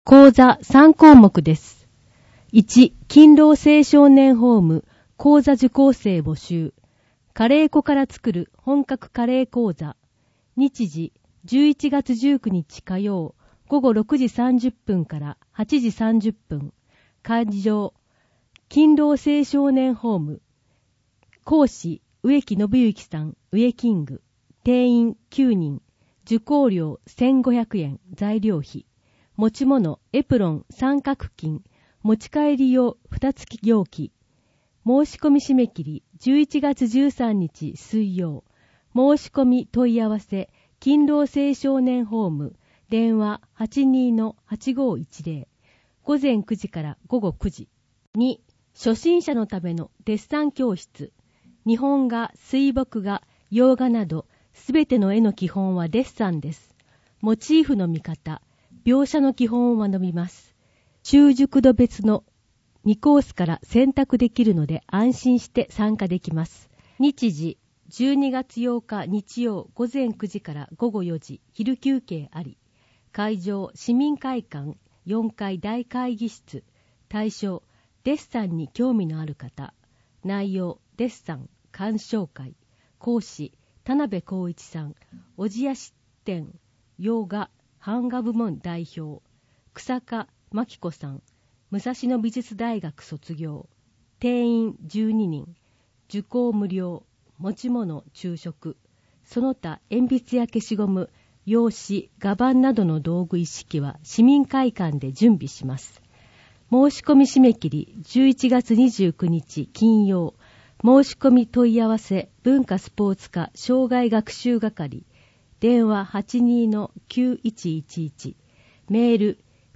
講座3項目です。1、勤労青少年ホーム講座受講生募集。カレー粉から作る本格カレー講座。日時、11月19日火曜、午後6時30分から8時30分。会場、勤労青少年ホーム。講師、植木信之さん、植キング。定員9人。受講料1500円。材料費。持ち物、エプロン、三角巾。持ち帰り用、蓋付き容器。申し込み締め切り、11月13日水曜。申し込み問い合わせ、勤労青少年ホーム。電話 82-8510。午前9時から午後9時。2、初心者のためのデッサン教室。日本画、水墨画、洋画など、すべての絵の基本はデッサンです。モチーフの見方、描写の基本を学びます。習熟度別の2コースから選択できるので安心して参加できます。日時、12月8日日曜午前9時から午後4時、昼休憩あり。会場、市民会館4階大会議室。対象、デッサンに興味のある方。内容、デッサン、鑑賞会。講師、田辺光一さん。小千谷支店、洋画、版画部門代表。草加真紀子さん。武蔵野美術大学卒業。定員12人。受講無料。持ち物昼食。その他鉛筆や消しゴム、用紙、画板などの道具一式は市民会館で準備します。申し込み締め切り11月29日金曜。申し込み問い合わせ文化スポーツ科障害学習係。電話 82-9111。メール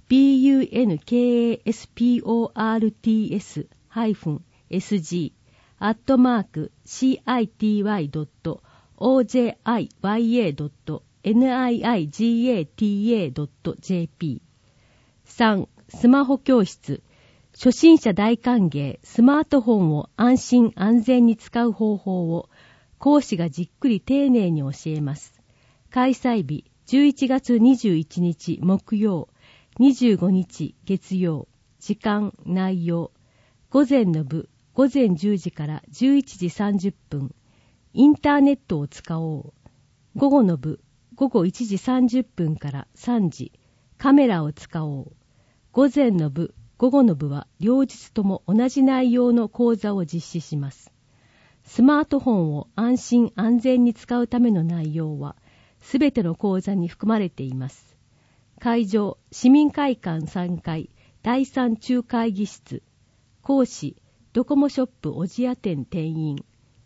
bunkasport-city.city.niigata.jp。 3. スマホ教室。初心者大歓迎。スマートフォンを安心安全に使う方法を講師がじっくり丁寧に教えます。開催日11月21日木曜、25日月曜。時間内容、午前の部午前10時から11時30分。インターネットを使おう。午後の部午後1時30分から3時。カメラを使おう。午前の部午後の部は両日とも同じ内容の講座を実施します。スマートフォンを安心安全に使うための内容はすべての講座に含まれています。会場、市民会館3階第3中会議室。講師、ドコモショップ小千谷店店員。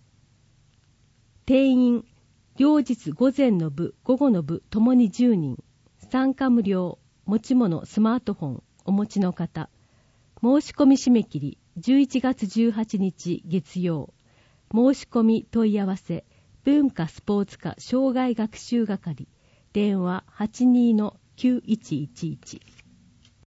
定員、両日午前の部午後の部ともに10人。参加無料。持ち物スマートフォンお持ちの方。申し込み締め切り11月18日月曜。申し込み問い合わせ文化スポーツ科障害学習係。電話 82-9111。